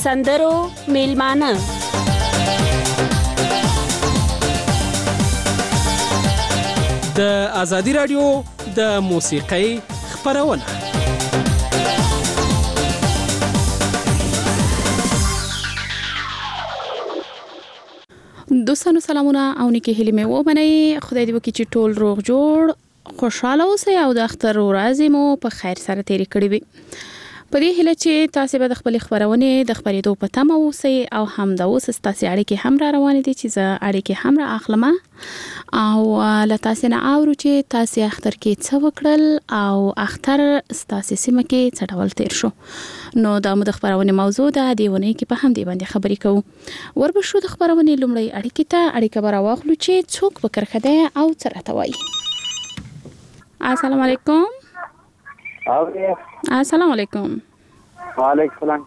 سندرو میلمانه د ازادي رادیو د موسیقۍ خپرونه. دوستانو سلامونه او نیکه هیله مې ومنئ. خدای دې وکړي چې ټول روغ جوړ خوشاله اوسئ او د اختر ورځې مو په خیر سره تیرې کړې وي. په دې هیله چې تاسو به د خپل خبرونه د خبرېدو په تمه اوسئ او هم د اوس تاسو اړیکې هم را روانې دي چې زه اړیکې هم را اخلم او له تاسو نه اورو چې تاسو اختر کې څه وکړل او اختر تاسو سیمه کې څه ډول تیر شو. نو دا مو د خبرونه موضوع ده دی ونه کې په هم دی باندې خبرې کوو. وربشو د خبرونه لومړی اړیکه به راوخلو چې څوک به کرخده او څه راته وایي. السلام علیکم. السلام علیکم. وعلیکم السلام.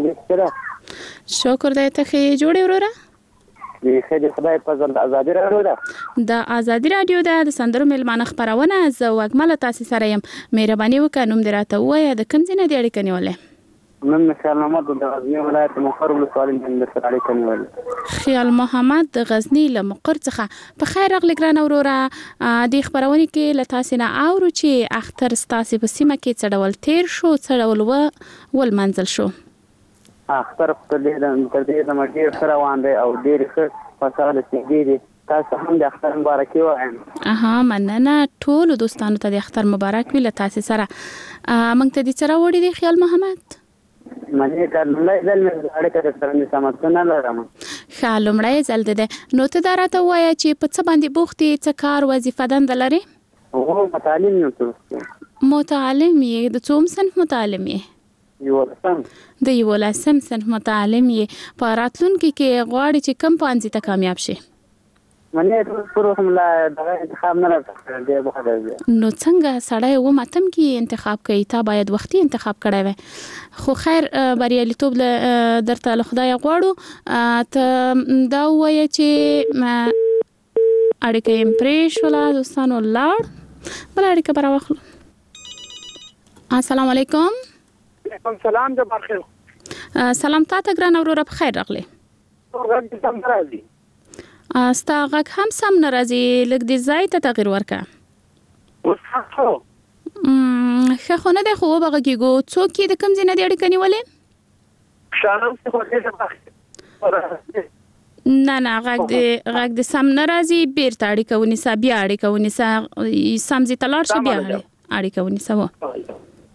شکر دې ته خې جوړې وروره. دې خې دې خدای په ځل ازادي رادیو ده. د ازادي رادیو ده د سندرو میلمانه خبرونه زه وګمله تاسو سره يم. مهرباني وکړئ نوم دې راته ووایه د کوم ځای نه دی اړیکه نیولې؟ نن خیال محمد د غزنی ولایت مقر ولسوالۍ د سره اړیکه نیولې. خیال محمد د غزنی له مقر څخه په خیر راغلی ګران وروره. د خبرونه کې له تاسو نه اورو چې اختر تاسو په سیمه کې څه ډول تیر شو، څه ډول ول منزل شو. اختر په دې د مډیر سره روان دی او ډیر ښه فصاله سیږي. تاسو هم د اختر مبارکي وایم. مننه ټول دوستانو ته د اختر مبارک وي. له تاسو سره مونږ ته د سره وړي دی خیال محمد. معنی کله ځل مې اړیکه سره نه سماتونه لرم. خالمړی ځل ده. نو ته دراته وایي چې په څه باندې بوختي څه کار وظیفه دند لري؟ او متعلم یم. متعلم یې د څوم صنف متعلم یې؟ د 11 صنف متعلم یې. په راتلونکي کې غواړي چې کم پانځي ته کامیاب شي؟ منه پرو هم لا د انتخاب نه راځي دی بخره. نو څنګه سړی و ماتم کې انتخاب کوي؟ تا باید وختي انتخاب کړی وي. خو خیر بریالیتوب درته له خدای غواړو. ته دا وایي چې اړیکه امپریش ولا دوستانو لاړ بل اړیکه برا واخلو. السلام علیکم. وعلیکم السلام. جبار خیر. سلام تاسو ګران وروره په خیر راغلی. ورغږ سم راځي. ستا غږ هم سم نه راځي. لږ د ځای ته تغیر ورکړه. وسخو ښه خو نه دی خو وبغږیږو. څوک یې د کوم ځای نه دی اړیکه نیولې؟ شانم څه خو دې نه غږ د سم نه راځي. بیرته اړیکه ونیسه. بیا اړیکه ونیسه. سم ځای ته لاړ شه بیا اړیکه ونیسه.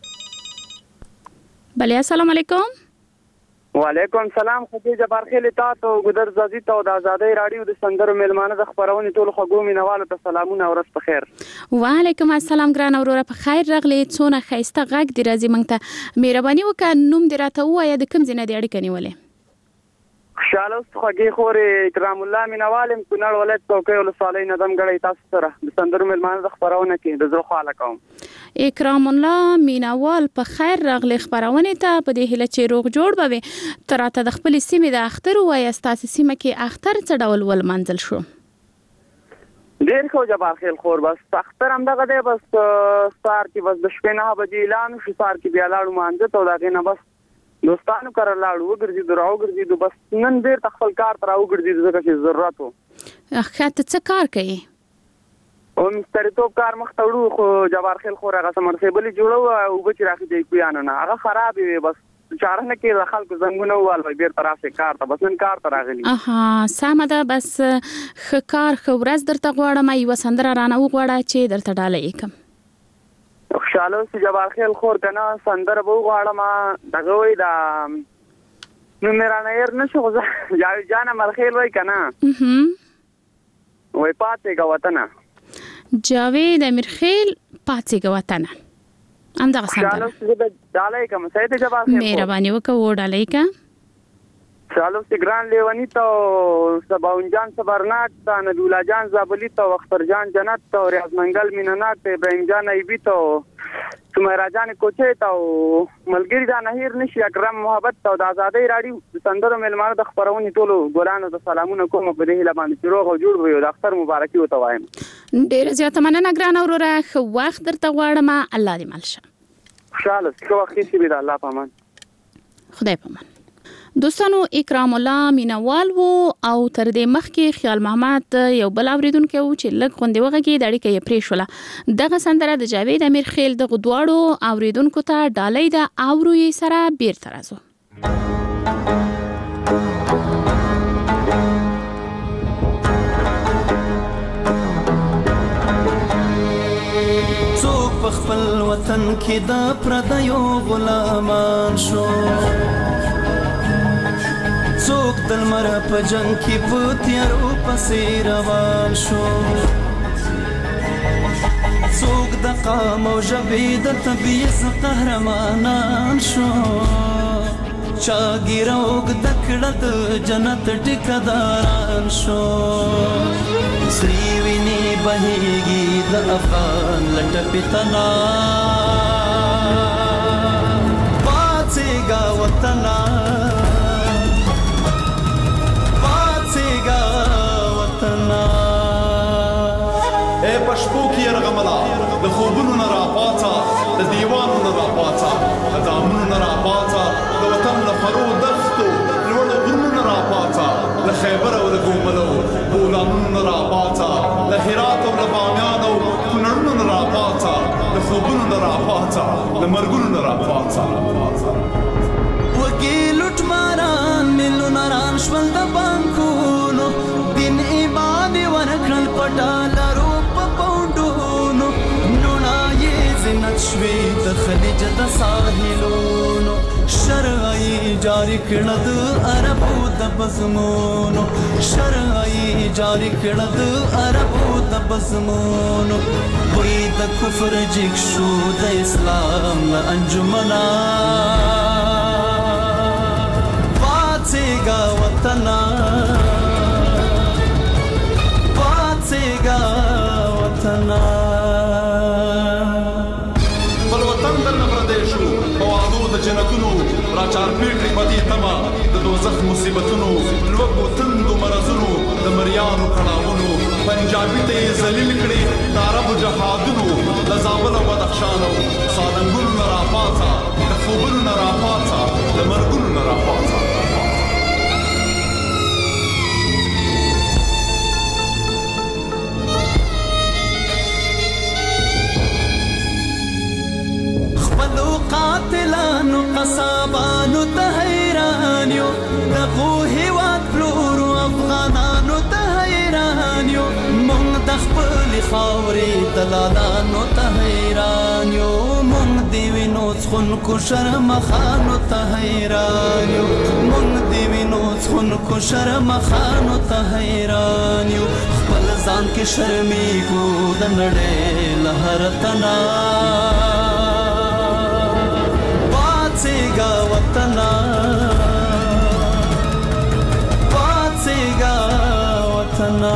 بله السلام علیکم. وعلیکم السلام. خدای جبار خیر تاسو ګدر زازي ته د ازادي رادیو د سندرو میلمانه د خبرونه ټول خګو مینوالو ته سلامونه او ورځ په خیر. وعلیکم السلام ګران وروره په خیر راغلی. څونه خیسته غږ دی راځي مونږ ته. مهرباني وکړه نوم دې راته ووایه د کوم ځای نه دی اړیکه نیولې؟ خوشاله خوږی خورې اکرام الله مینوالم کونړ ولایت توکې ولسوالۍ ندم غړی تاسو سره د سندرو میلمانه د خبرونه کې د زړه خواله کوم. اکرام الله مینوال په خیر راغلی خبرونه ته. په دې هیله چې روغ جوړ به تراته د خپل سیمې د اختر وایي تاسو سیمه کې اختر څه ډول ول منزل شو؟ ډیر خو جبار خیر خور بس اختر هم دغه دی. بس سار کې بس د شپې 9 بجې اعلان شو. سار کې بیا لاړو مانځه ته دغه نه بس دوستانو کار لاړو وګرځي دراو ګرځي. بس نن ډیر تخفل کار تر او ګرځي ځکه چې ضرورت وو. اخته څه کار کوي؟ او مستریتوب کار مختړو خو جبار خیر خور هغه سمرسیبل جوړو او بچی راخي دی کویانه نه هغه خراب وي. بس چاره نه کې خلکو زنګونه وال بیر طرفه کار ته بس نن کار ته راغلی. سمه ده. بس خکار خورز درته غواړم یو سندره رانه وغواړه چې درته ډالې کوم. خوشاله سي جبار خیر خور کنه سندره بو غواړم دغه وای دا نو میرانه ير نشو جاوی جان مرخیل وای کنه وای پاتې غوتنه جاوید امرخیل پاتې غوتنه ام دغه سندره خوشاله سي ډالې کوم سید جبار خیر مهرباني وکړه ډالې کا. شالو سی ګران لیونی ته سباون جان صبرناک ته ندولا جان زابلی ته اختر جان جنت ته ریاض منګل میننات ته ابراهیم جان ایبی ته سمیرا جان کوچه ته ملګری دا نهیر نشي اکرم محبت ته د ازادي رادیو سندرو میلمانه د خبرونې ټولو ګورانو ته سلامونه کوم په دې هیله باندې روغ او جوړ وي د اختر مبارکي وته وایم. ډیر زیاته مننه ګران وروره. خو وخت درته غواړم. الله دې مل شه. خوشاله خو وخت شي به د الله پامان. خدای پامان. دوستانو اکرام الله مینوال وو او تر دې مخکې خیال محمد یو بل اوریدونکو و چې لږ غونډه وغږی د اړیکې پرې شوله دغه سندره د جاوید امیر خیل د غدواړو اوریدونکو ته ډالۍ د اوروي سره بیرته راځو خپل وطن کې د پردیو غلامان شو څوک د لمر په جنگ کې په تیارو پسې روان شو څوک د قام او ژبې د تبعیض قهرمانان شو چا ګیره اوږده کړه د جنت ټیکهداران شو سرې وینې بهیږي د افغان له ټپې تنا پاڅېږه وطنه پاڅېږه وطنه ای په شپو کې یرغمله د خوبونو نه راپاڅه د دیوانو نه راپاڅه د دامونو نه راپاڅه د وطن له خرو دښتو لوړو غرونو نه راپاڅه له خیبر او له ګوملو بولانونو نه راپاڅه له هرات او له بامیان او کونړونو نه راپاڅه د خوبونو نه راپاڅه له مرګونو نه راپاڅه وږي لوټماران میلیونران شول د بانکونو دین عباد ورکړل په ډالرو په پاونډونو نوڼه یې زینت شوې د خلیج د ساحلونو شرعي جاری کړه د عربو د بزمونو شرعي جاری کړه د عربو د بزمونو وې د کفر جګ شو د اسلام له انجمنا پاڅېږه وطنه پاڅېږه وطنه بل وطن درنه پردی شو په وعدو د جنتونو راچارپېټ کړي په دې تمه د دوزخ مصیبتونو لوږو تندو مرضونو د مریانو کړاوونو پنجابي ته یې ذلیل کړي د عربو جهادونو د زابل او بدخشان او سالنګونو نه راپاڅه د خوبونو نه راپاڅه د مرګونو نه راپاڅه قاتلانو قصابانو ته حیران یو دغو هیواد پلورو افغانانو ته حیران یو مونږ د خپلې خاورې دلالانو ته حیران یو مونږ د وینو څښونکو شرمخانو ته حیران یو مونږ د وینو څښونکو شرمخانو ته حیران یو خپل ځان کې شرمېږو د نړۍ له هر تنا پاڅېږه وطنه پاڅېږه وطنه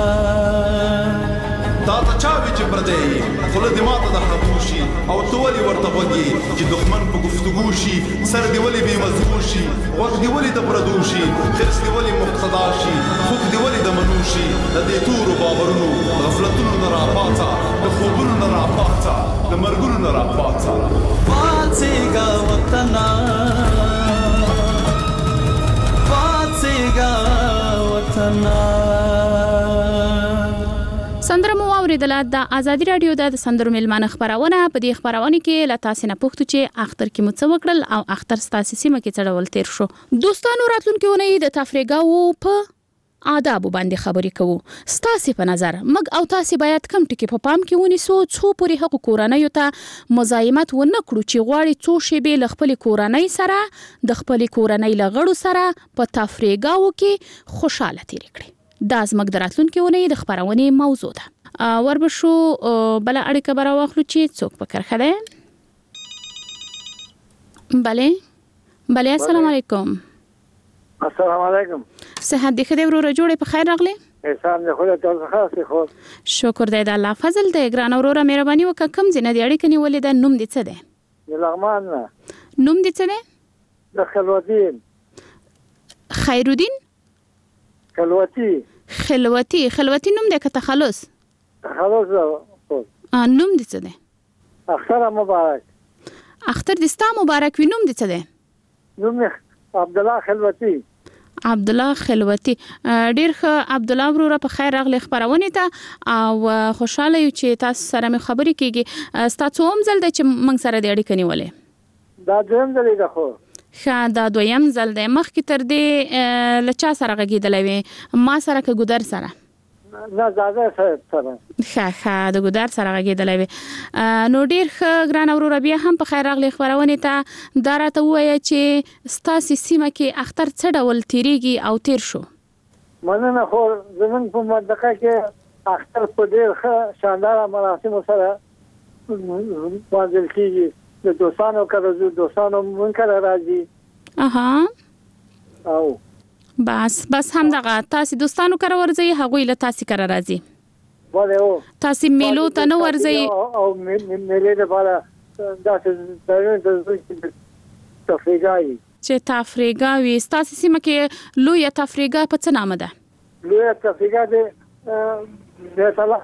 دا ته چا وي چې پردی خوله دې ماته د حقو شي او ته ولې ورته غوږ چې دښمن په گفتگو شي سر دې ولې بې مضمون شي غوږ دې ولې د پردو شي خرس دې ولې مقتدا شي خوږ دې ولې د منو شي د دې تورو باورونو غفلتونو نه راپاڅه د خوبونو نه راپاڅه د مرګونو نه راپاڅه پاڅېږه وطنه پاڅېږه وطنه سندره مو اوریدله د ازادي رادیو د سندرو میلمانه خبرونه په دې خبرونه کې له تاسو نه پوښتنه چې اختر کې مو څه وکړل او اختر ستاسو سیمه کې څه ډول تیر شو دوستانو راتلونکي ونې د تفریګاو په آداب باندې خبرې کوو ستاسو په نظر مګ او تاسو باید کم ټکی په پام کې ونیسو څو پوری حق کورنۍ ته مزاحمت ونه کړو چې غواړي څو شی به خپل کورنۍ سره د خپل کورنۍ لغړو سره په تفریګاو کې خوشاله تیر کړي دا زموږ د راتلونکي ونې د خبرونې موضوع ده وربشو بل اړیکه برا واخلو چې څوک پکړ خله بله السلام علیکم السلام علیکم صحت دې خدای ورو جوړې په خیر راغلی احسان دې خدای ته خاصه خو شکر دې د الله فضل دې ګران اورور مهرباني وکړه کم زنه دې اړیکه نیولې ده نوم دې څه ده لغمان نوم دې څه ده د خلوتین خیرالدین خلوتی نوم دې که تخلص خلاص نوم دې څه ده اختر مبارک اختر دې ستا مبارک وي نوم دې څه ده نوم عبد الله خلوتی. عبد الله خلوتی، ډیر ښه عبد الله وروره، په خیر راغلی خبرونه ته او خوشاله یو چې تاسو سره مې خبرې کیږي. ستاسو هم ځل دی چې موږ سره د اړیکې نیولې؟ دا دویم ځل دی خو. ښه، دا دویم ځل دی. مخکې تر دې له چا سره غږېدلی وې؟ ما سره که ګودر سره؟ نه، زاده سره. ښه، د ګودر سره غږېدلی وې. نو ډیر ښه ګرانه وروره، بیا هم په خیر راغلی خبرونې ته. دا راته ووایه چې ستاسې سیمه کې اختر څه ډول تیریږي او تیر شو؟ مننه. خو زموږ په منطقه کې اختر په ډیر ښه شانداره مراسمو سره لمانځل کېږي. د دوستانو کره ځو، دوستانو مونږ کره راځي. اها، او بس هم دغه تاسو دوستانو کره ورځي، هغوی له تاسو کره راځي. وله او تاسو میلو ته نه ورځي؟ او میلې لپاره داسې د تفریګای چې تفریګاوي. تاسو سیمه کې لوی تفریګا په څه نامه ده؟ لوی تفریګا د مثلا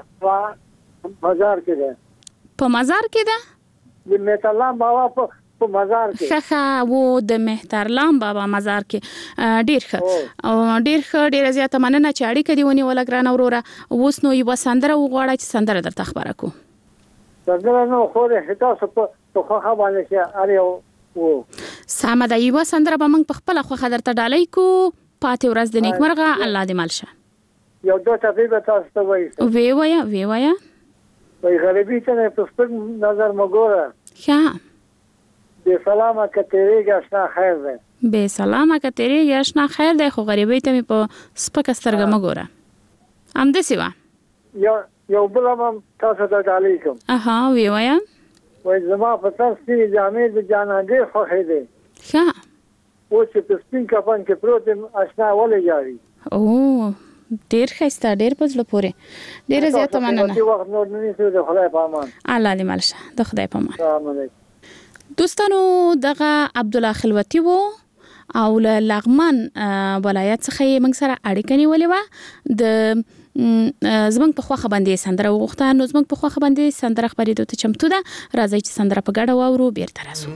مزار کې ده. په مزار کې ده؟ د مهترلام بابا په مزار کې. ښه، و د مهترلام بابا مزار کې. ډیر ښه او ډیر ښه، ډیر زیاته مننه چې اړیکه دی ونیوله ګرانه وروره. اوس نو یو سندره وغواړه چې سندره درته خبره کو. سندره نو خو د تاسو په خوخه باندې چې اړیو سمه ده. یو سندره به موږ په خپل خوخه درته ډالۍ کو. پاتې ورځ د نیکمرغه، الله دې مل شه. یو دوه ټپې به تاسو ته وایي. وی وایه وای غریبی ته په خپل نظر مګوره. ښه، بے سلامه که تیریږي اشنا خیر دی. بے سلامه که تیریږي اشنا خیر دی، خو غریبی ته مې په سپکه سترګه مه ګوره. همداسې وه. یو بل هم تاسو ته ډالۍ کوم. اها، وی وایه. وای زما په سر سپینې جامې د جانان ډېر خوښې دی. ښه، اوس چې په سپین کفن کې پروت یم، اشنا ولې ژاړي؟ او ډیر ښایسته، ډیر په زړه پورې. ډیره زیاته مننه. وخت نور نه نیسو. د خدای په امان. الله دې مل شه. د خدای په امان. سلام علیکم. دوستانو، دغه عبد الله خلوتی وو او له لغمان ولایت څخه یې موږ سره اړیکه نیولې وه. د زموږ په خوښه باندې سندره وغوښته. نو زموږ په خوښه باندې سندره خپرېدو ته چمتو ده. راځئ چې سندره په ګډه واورو، بیرته راځو.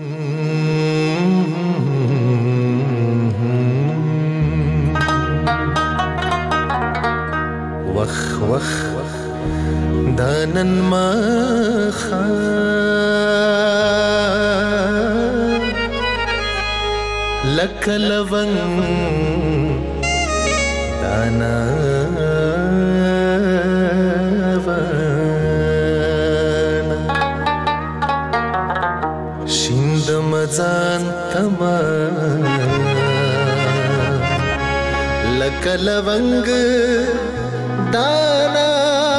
وخ دانن ما لک لونگ دانا شیند مزان تما لک لونگ دانا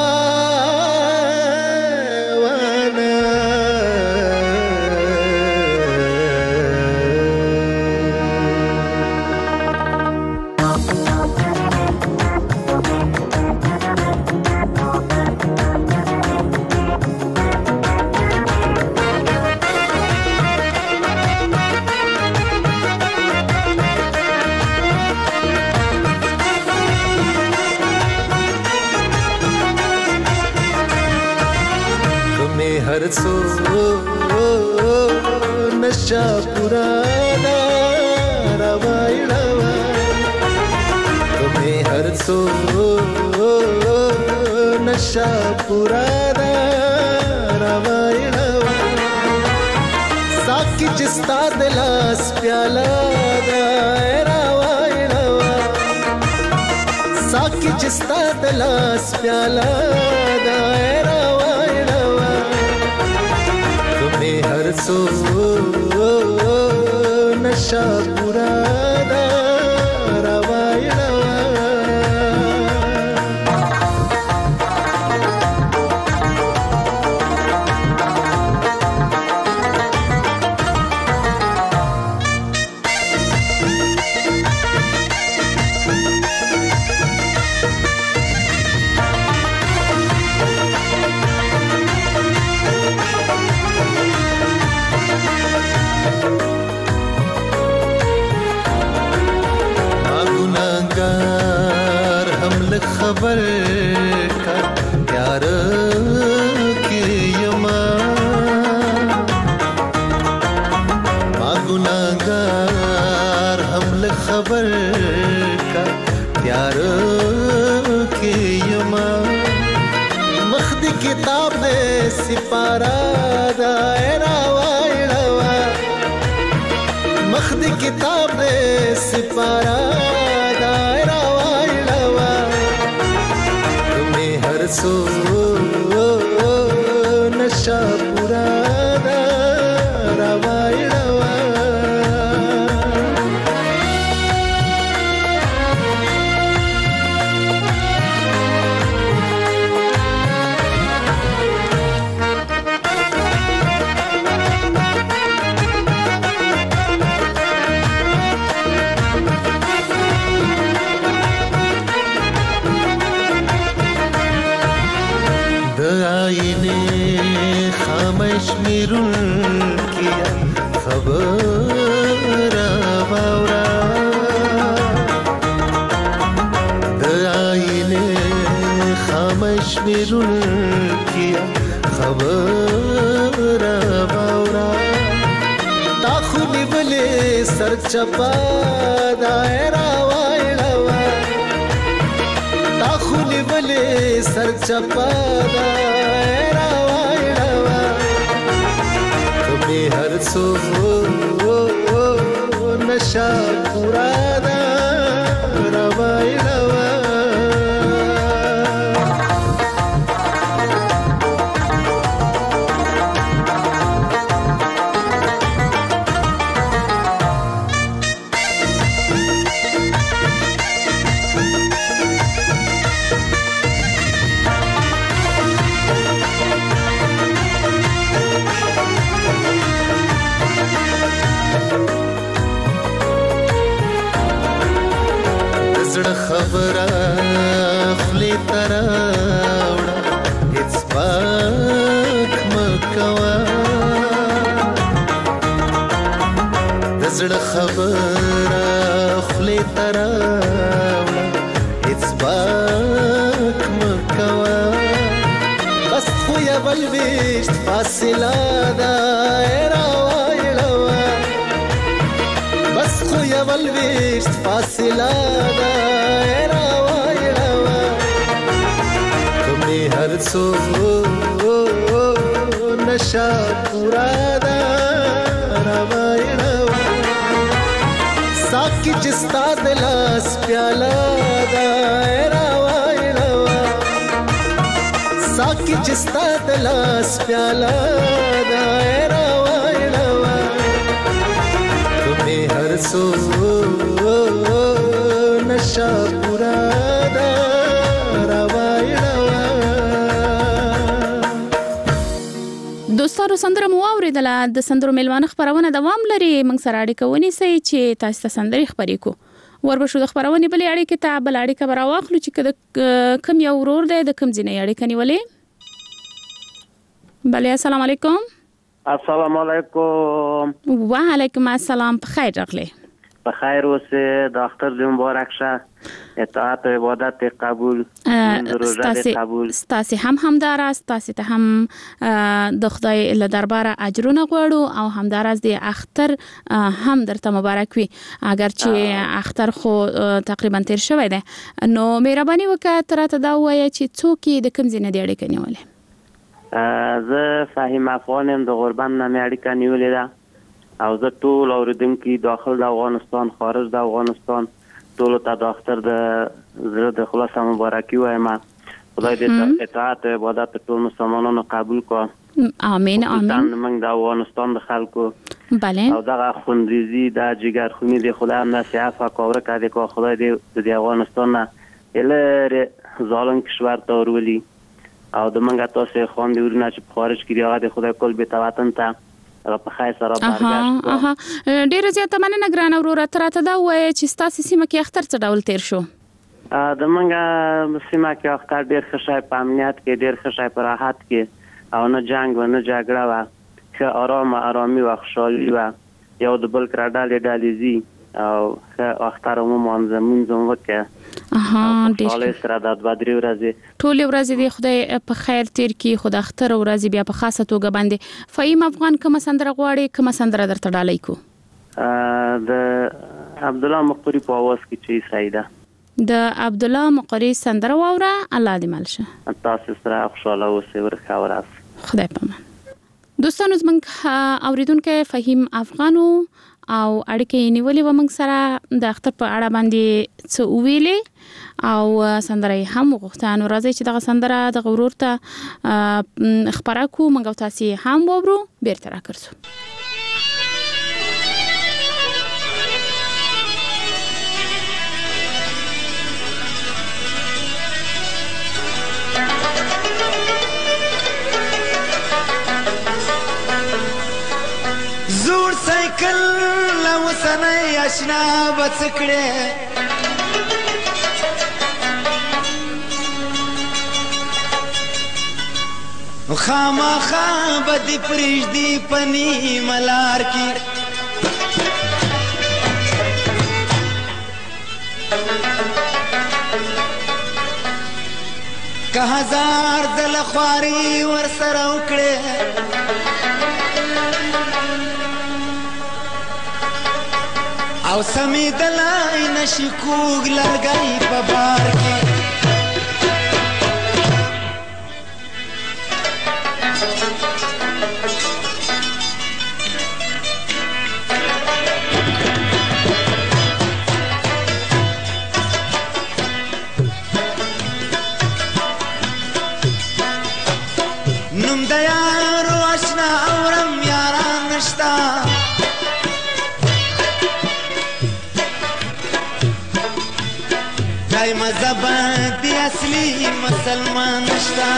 सो नशा पुराना रवाई रवा तुम्हें हर सो नशा पुराना रवाई रवा साकी जिस्ता दिलास प्याला रवाई रवा साकी जिस्ता दिलास प्याला हर सो नशा पुराना रवाई रवा کتاب دې سپارا دایرا وایړوا مخ دې کتاب دې سپارا دایرا وایړوا مې هر څو نشا پورا دایرا وایړوا میرون کیا خبر باورا د آینه خاموش میرون کیا خبر باورا تا خونی بلې سر چپا دایرا وایړوا تا خونی بلې سر چپا دایرا हर सो नशा पूरा दा रवाई रवा خبره خلی تراوړه هیڅ پاک مکوا د زړه خبره خلی تراوړه هیڅ پاک مکوا بس خو یا بلويشت فاصله دایرا وایړوا بس خو یا بلويشت فاصله हर सो नशा पूरा दा रवाइड़वा साकी जिस्ता दिलास प्याला दायरा वाइड़वा साकी जिस्ता दिलास प्याला दायरा वाइड़वा तुम्हें हर सो नशा पूरा दा دوستانو سندره مو اوریدله د سندرو میلمانه خبرونه دوام لري موږ سره اړیکه ونیسئ چې تاسو ته سندري خبرې کو وربشو د خبرونه بلې اړیکه ته بل اړیکه براواخلو چې کم یو ورور دی د کم ځینې اړیکه نیولې بله السلام علیکم السلام علیکم وعلیکم السلام بخیر راغلی بخیر اوسه د اختر دې مبارک شه اطاعت و عبادت قبول ستاسي همدار است ستاسي ته هم د خدای له درباره اجرونه غواړو او همدارز د اختر هم درته مبارک وي اگر چې اختر خو تقریبا تیر شوی دی نو مهرباني وکړه ترته دا وایي چې څوک د کوم ځای نه دی اړیکه نیولې زه فهیم افغانم د غربن نه اړیکه نیولې ده او زه ټول اوریدونکو داخل د افغانستان خارج د افغانستان ټول ته د اختر د زړه د خلاص مبارکي وایم خدای دې اطاعت او عبادت ټول مسلمانانو قبول کړي امين امين موږ د افغانستان د خلکو بله او دغه خوندریزي د جګر خونی د خدای هم نصیحت کوي کړي کو خدای دې د افغانستان نه اله ظالم کشور ته ورولي او د منګه تاسو خوان دی ورنه چې خارج کړي هغه د خدای کول به تواتن ته په خیر سره برګشت ډیر زیاته مننه ګران وروره ترته دا وایي چې ستاسو سیمه کې اختر څه ډول تیر شو د منګه سیمه کې اختر ډیر ښه په امنیت کې ډیر ښه په راحت کې او نه جنگ و نه جګړه و ښه آرامي و خوشحالي و یو د بل کراډالې ډالیزي او اختر مو منظم وکړه ډیر سره د بدري ورځې ټول ورځې د خدای په خیر تیر کې خود اختر ورځې بیا په خاصه توګه باندې فهیم افغان کوم سندره غواړي کوم سندره درته ډالۍ کو د عبد الله مقری په आवाज کې چې سیدا د عبد الله مقری سندره واوره. الله دې مل شه. تاسو سره خوشاله اوسئ ورخه وراس. خدای پامان. دوستانو زمونږ اوریدونکو فهیم افغانو او اړیکې نیولې و موږ سره د اختر په اړه باندې څه ویلې او سندره هم وغوښته. نو راځي چې دغه سندره د ورور ته خبره کو موږ تاسو هم وورو بیرته راکړو. زور سایکل لوسنی اشنا بڅکړه خامخا بدی پرېږدي پنی ملار کی که هزار دل خواري ور سره وکړه او سمی دلای نشی کوگ لرگئی پا بار کی نم دیارو اشنا اورم یاران نشتا دای مذهب دی اصلی مسلمان نشتا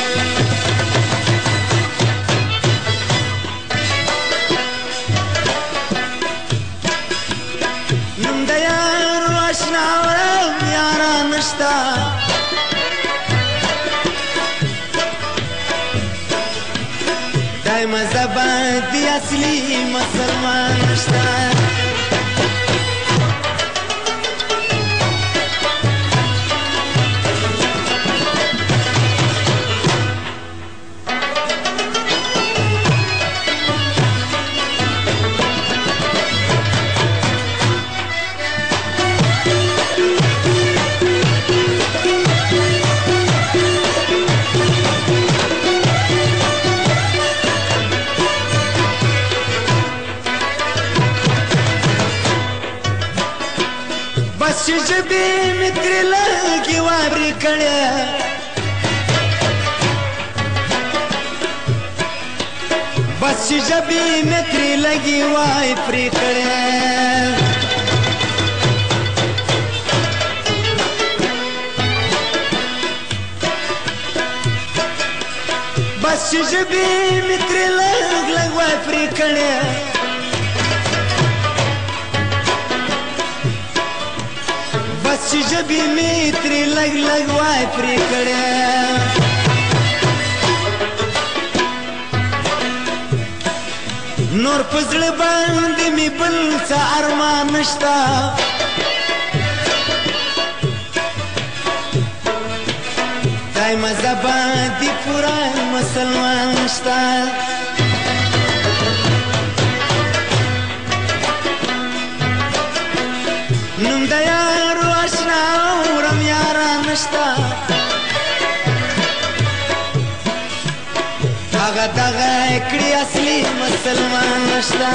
نم دیارو اشنا ورم یاران نشتا دای مذهب دی اصلی مسلمان نشتا بس جبی متر لگی واری کڑے بس جبی متر لگی وای پری کڑے بس جبی متر لگ وای پری کڑے بس جبی میتری لگ لگ وای پری کڑے نور پزړ باندې می بل څه ارمان نشتا دای مذهب دی پورا مسلمان نشتا نم دیارو اشنا ورم یاران نشتا هغه دغه کړي اصلي مسلمان نشتا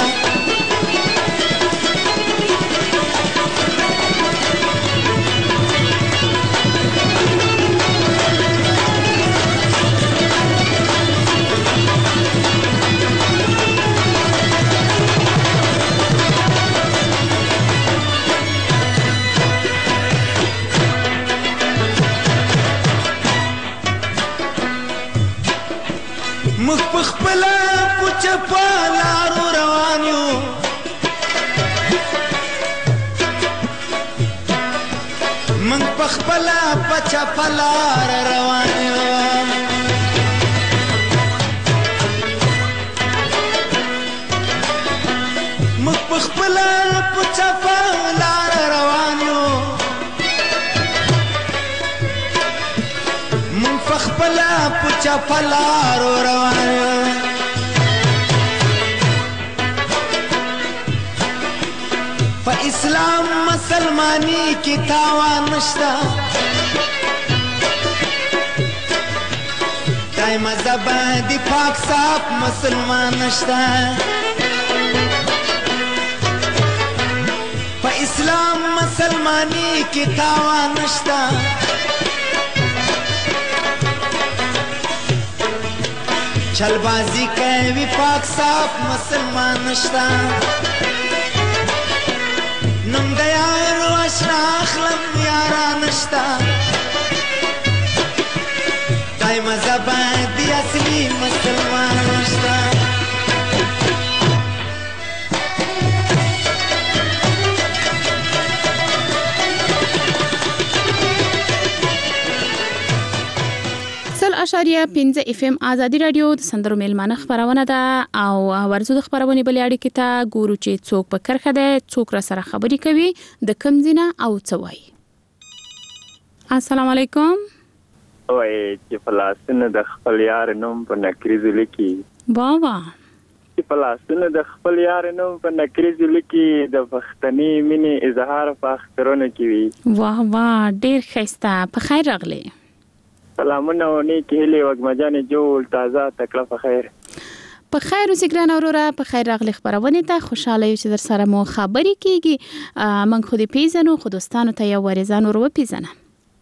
مخ پخپلا پوچ پالارو روانیو من پخپلا پچ پالار روانیو مخ پخپلا پوچ پالار روانیو من پخپلا پوچ پالار روانیو په اسلام مسلمانی کی تاوان نشتا دای مذهب دی پاک صاف مسلمان نشتا په اسلام مسلمانی کی تاوان نشتا چل بازی کوي پاک صاف مسلمان نشتا نم د یارو اشنا اخلم یارا نشتا دای مذهب دی اصلي مسلمان نشتا اشاریه 15 اف ام ازادي رادیو د سندرو میلمانه خبرونه ده او ورزو د خبرونه بلې اړیکې ته ګورو چې څوک په کرخه ده څوک را سره خبري کوي د کم زینه او څوای. السلام علیکم. وای چې فلسطین د خپل یار نوم په نکریز لیکي بابا چې فلسطین د خپل یار نوم په نکریز لیکي د پښتني مینې اظهار په اخترونه کوي. واه واه ډیر ښایسته په خیر راغلی. سلامونه او نیکی هیلې وګمجانې جوړ تازه تکړه په خیر. په خیر اوسې ګران اوروره په خیر راغلی خبرونه ته خوشاله یو چې در سره مو خبرې کیږي. من خو دې پیژنو خو دوستانو ته یو ورزان ور وپیژنم.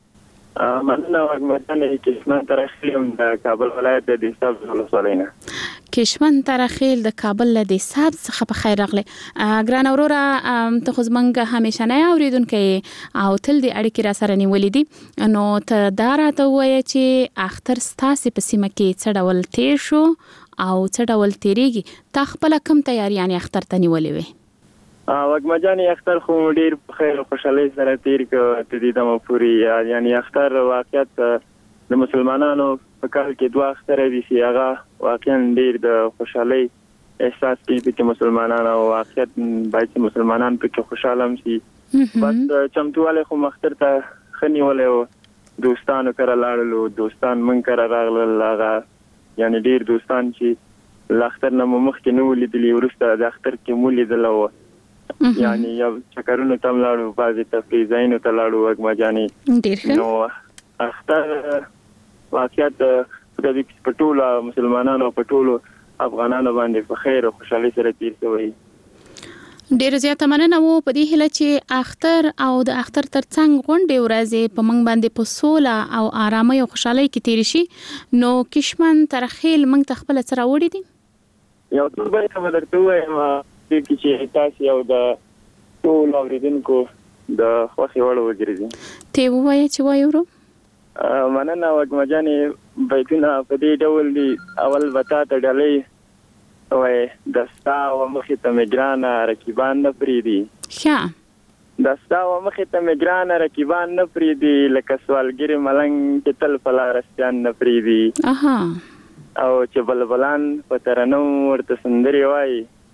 مننه وګمجانې کشمن ترخیل د کابل ولایت د دیساب ولسوالۍ نه. کشمن ترخیل د کابل له دیساب څخه په خیر راغلی. ګران اوروره ته خو زمونږ همیشه نه اوریدونکې او تل دې اړیکې را سره نیولې دي نو ته دا راته ووایه چې اختر ستاسې په سیمه کې څه ډول تیر شو او څه ډول تیریږي تا خپله کوم تیاریانې اختر ته نیولې وې؟ وګمجانې اختر خو ډیر په خیر او خوشحالۍ سره تیر کړ تدې دمه پورې یعنی اختر واقعیت د مسلمانانو په کال کې دوه اختر دي چې هغه واقعا ډیر د خوشحالۍ احساس کوي چې مسلمانانو واقعیت باید مسلمانان په خوشاله شي بس چمتواله خو مختر ته خني ولې دوستانو کړه لاړلو دوستان من کړه راغلل هغه یعنی ډیر دوستان چې لاختر نه مخکې نو لیدلی ورسته د اختر کې مو لیدلو یعنی یو چکرونو تم لاړو بازي تفریح زینو ته لاړو وګمجانې ډیر نو اختر واقعیت د دې پټولو مسلمانانو پټولو افغانانو باندې په خیر او خوشحالي سره تیر شوی. ډیر زیاته مننه وو په دې هله چې اختر او د اختر ترڅنګ غونډې ورځې په منګ باندې په سوله او آرامۍ او خوشحالۍ کې تیر شي. نو کشمن ترخیل منګ ته خپل سره وړي دي یو څه به خبر درته وایم چې تاسو یو د ټول اوریدونکو د خوښي وړ وګرځي ته وایې چې وایو مننه وګمجانې بیتونه په دې ډول دي اول وتا ته ډلې وای دستا و مخې ته میګرانه رقیبان نه پریدي ښه دستا و مخې ته میګرانه رقیبان نه پریدي لکه سوالګری ملنګ چې تل فلارستان نه پریدي اها او چې بلبلان په ترنم ورته سندري وای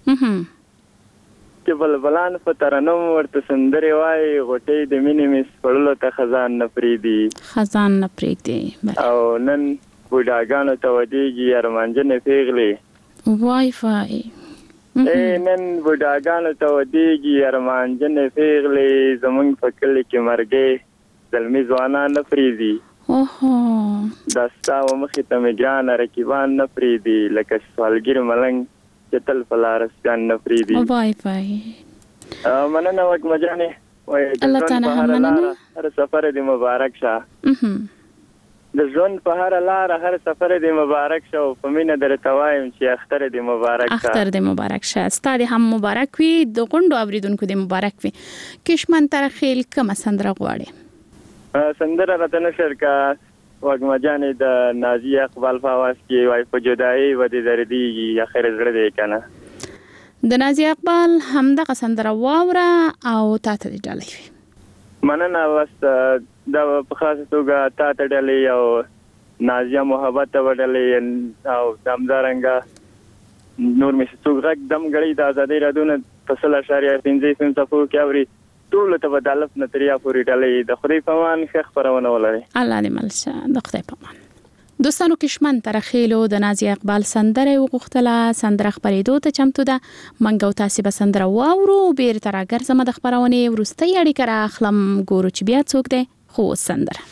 چې بلبلان په ترنم ورته سندري وای غټي د مینې مس پړلو ته خزان نه پریدي خزان نه پریدي او نن بوډاګانو ته ودیږي ارمانجنې پیغلي وای فای نن بوډاګانو ته ودیږي ارمانجنې پیغلي زمونږ په کلي کې مرګې زلمي ځوانان نه پریدي اوهو دستا و مخې ته میګرانه رقیبان نه پریدي لکه سوالګر ملنګ چې تل فلارستان نه پریدي وای فای مننه وګمجانې وای الله تعالی مننه هر سفر دې مبارک شه د ژوند په هر لار هر سفر دې مبارک شه او په مینه درته وایم چې اختر دې مبارک شه اختر دې مبارک شه ستاره هم مبارک وي د غونډو اوریدونکو دې مبارک وي. کشمن ترخیل کوم سندره غواړي؟ سندره راته نشر کا وګمجانې د نازي اقبال فواز کې وای په جدای و دې دردي اخر زړه دې کنه د نازي اقبال هم د سندره واوره او تاسو دې ډالۍ مننه واست دا په خاصه توګه تاسو ډالۍ او نازیه محبت وډالۍ او دمدارنګا نور مې څوک غږ دم غړي د ازادي رادونه په 0.15 فم صفو کې اوري ټول ته بدالف نتریا پوری ډالۍ د خدای په امان ښه خبرونه ولري. الله دې ملشه د خدای په امان. دوستانو کشمن ترخیلو د نازیه اقبال سندره وغوښتله. سندره خپرېدو ته چمتو ده. منګو تاسو به سندره واورو. بیرته راګرځم د خپرونې وروستۍ اړیکه راخلم. ګورو چې بیا څوک دی. خو سندره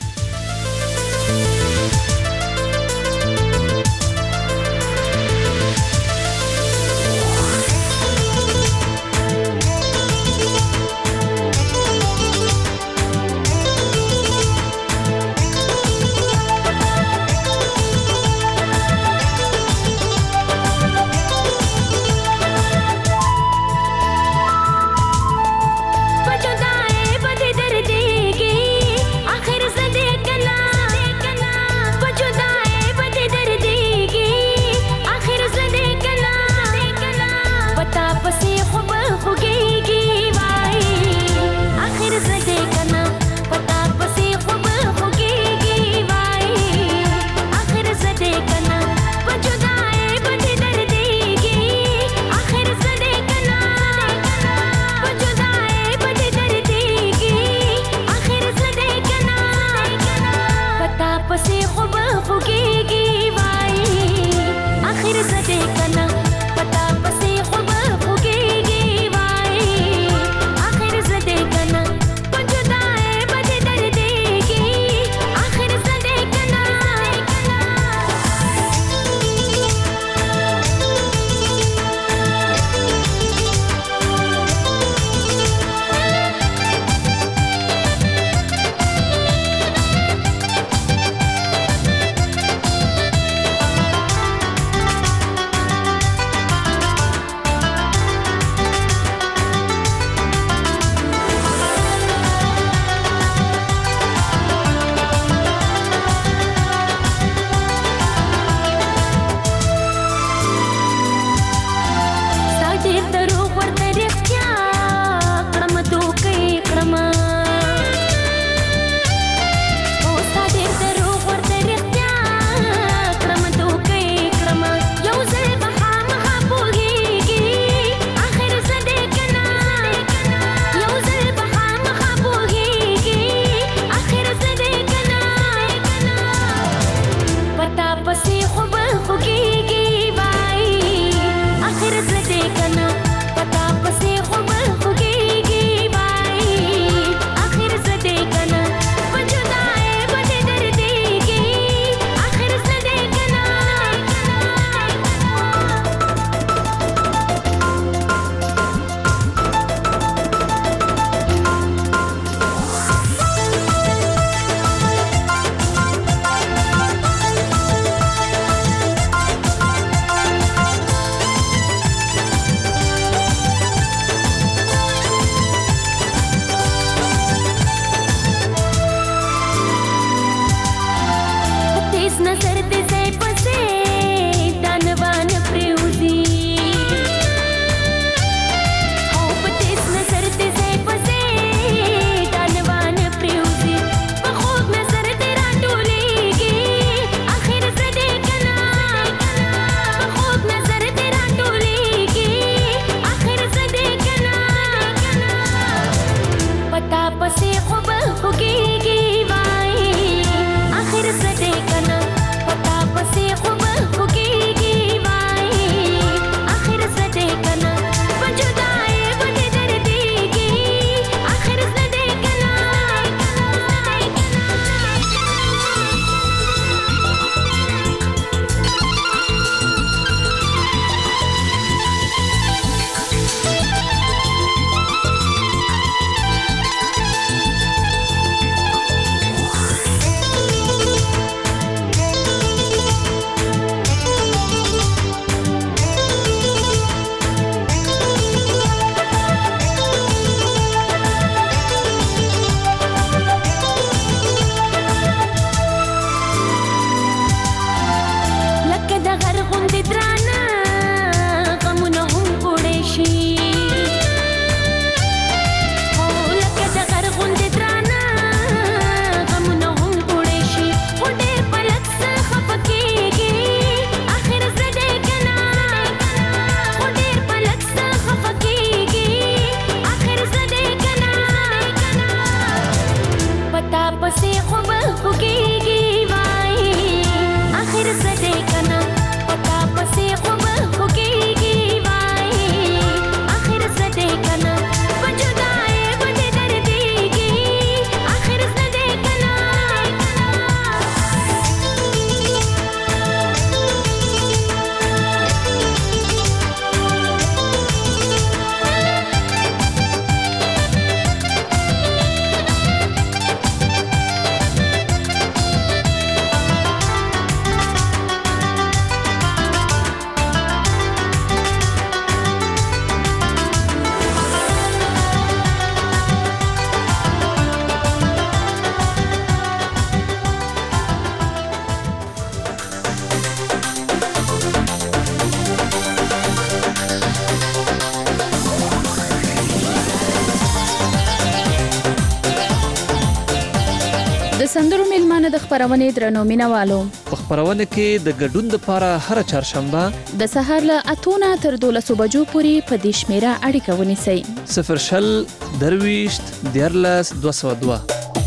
سندرو میلمانه د خبرونې درنو مینوالو په خبرونه کې د ګډون لپاره هر چهارشنبه د سهار له 8 نه تر 12 بجو پورې په دې شمیره اړیکه ونیسئ 0 درويشت دیرلس 202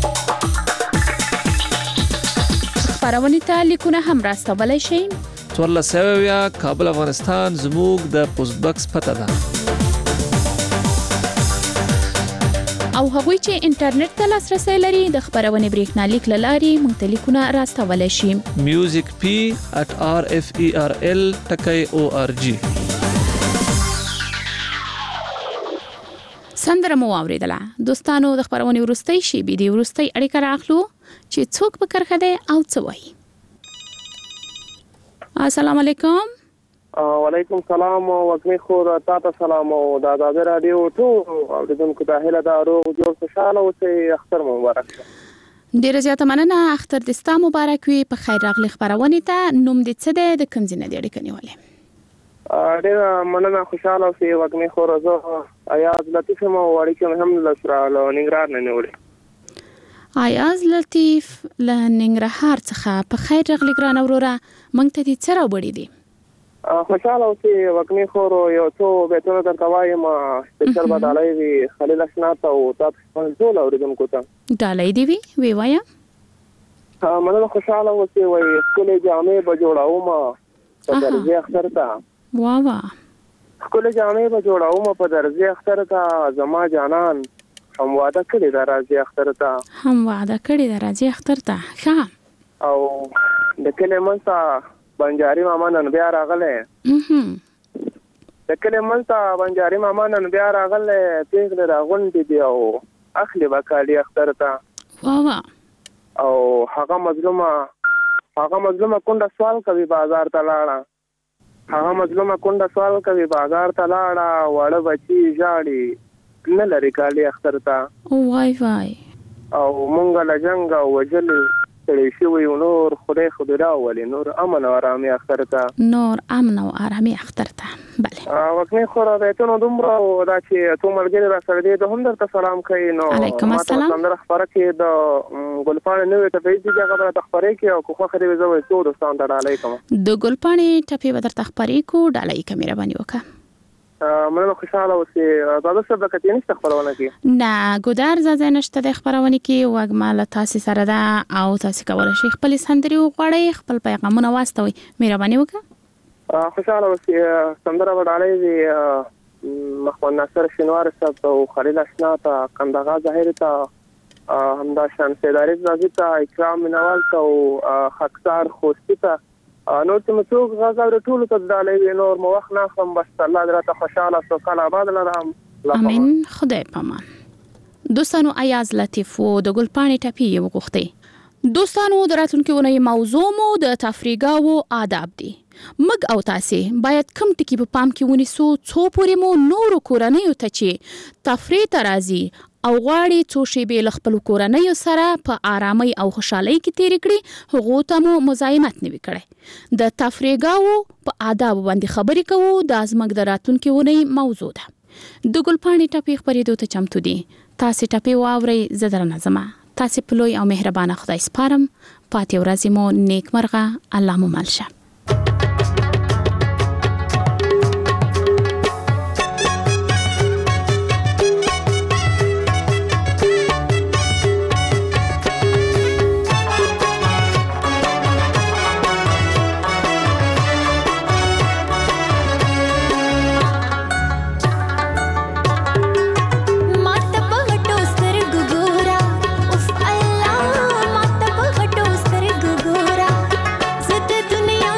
خبرونه ته لیکونه هم راستولای شئ 14 کابل افغانستان زموږ د پوسټ باکس پته ده او هغوی چې انټرنیټ ته لاسرسي لري د خبرونې بریښنالیک له لارې موږ ته لیکونه راستولی شي musicp@rferl.org سندره مو واوریدله دوستانو د خبرونې وروستۍ شیبې د وروستۍ اړیکه راخلو چې څوک په کرخه دی او څه وایي السلام علیکم وعلیکم السلام وکمی خور تاسو سلام او د آزاد رادیو ټول اوریدونکو ته هله دا روغ جوړ خوشاله اوسئ اختر مبارک ډیره زیاته مننه اختر د ستا مبارک وي په خیر راغلی خبرونه ته نوم دې څه دی د کوم ځای نه دی اړیکه نیولې ډیره مننه خوشاله اوسئ وکمی خور زه ایاز لطیف مو اړیکه هم لسره ننګرهار نه نیولې ایاز لطیف له ننګرهار څخه په خیر راغلی ګران اوروره مونږ ته دې څه راوړي دي خوشاله اوسئ وکمی خور یو څو بیتونه درته وایم سپیشل به ډالۍ وي خلیل اشنات او تاسو ټول اوریدونکو ته ډالۍ دی وی وایا مننه خوشاله اوسئ وای ښکلې جامې به جوړاوم په درځي اختر ته وا ښکلې جامې به جوړاوم په درځي اختر ته زما جانان هم وعده کړی دا راځي اختر ته ښه او د کله منځه بنجاري ماما نن بیا راغله د کله منځه بنجاري ماما نن بیا راغله پیغله راغونډي دی او اخلي وکالي اختر ته وا او هغه مظلومه کونډه سوال کوي بازار ته لاړه وړه بچي ژاړي نه لري کالي اختر ته وای او مونږ له جنگ او وجل تړي شوی نور خدای راولي نور امن او آرامي اختر ته بله وکمه خو راځو نو دومره دا چې ته ملګری را سره دې د هم درته سلام کوي نو علیکم السلام څنګه خبره کې د ګلپانې نوې ته پیږي چې هغه ته خبرې کې او خو خري وځوي ټول دوستان ته علیکم د ګلپانې ټپي ودرته خبرې کو ډالۍ کیمرا باندې وکړه مننه خوشاله اوسئ دا څه د کتې نشته خبرونه کې نه ګودار ځای نشته د خبرونه کې وګماله تاسو سره ده او تاسو کولای شئ خپل سندري وغواړئ خپل پیغامونه واستوي مهرباني وکړه خوشاله اوسئ سندره وډالۍ وی محمد ناصر شینوار صاحب او خلیل اشنات کندغا ظاهر ته همدا شان سیداری رضی ته اکرام منوال ته او خاکسار خوستی ته نو چې مسوق غزا ټول ته ډالۍ نور مو وخت نه خم بس الله دې خوشاله سو کله آباد لرم امين خدای پامان دوستانو ایاز لطیف و د ګلپانې ټپی وغوښتي دوستانو دراتونکو ونې موضوع مو د تفریګاو آداب دي مګ او تاسو باید کم ټکی په پام کې ونیسو څو پورې مو نور کورنۍ ته چې تفریح ترازی او غواړي څو شی به خپل کورنۍ سره په آرامۍ او خوشحالۍ کې تیر کړي هغه ته مو مزاحمت نه وکړي د تفریګاو په آداب باندې خبرې کوو د ازمګ دراتونکو ونې موضوع ده د ګلپانې ټپی خبرې دوته چمتو دي تاسو ټپی واوري زدر نظم تاسو په لوی او مهربانه خدای سپارم پاتې ورځې مو نیک مرغه الله مو ملشه दुनिया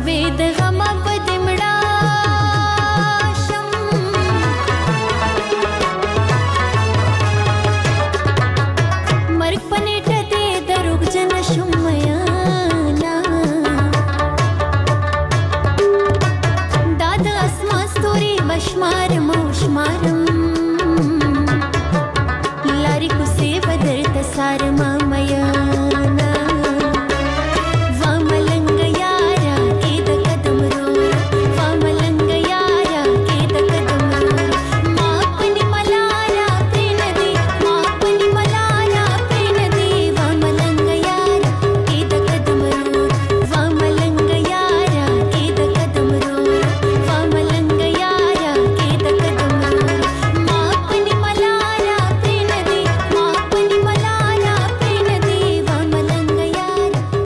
تاویدل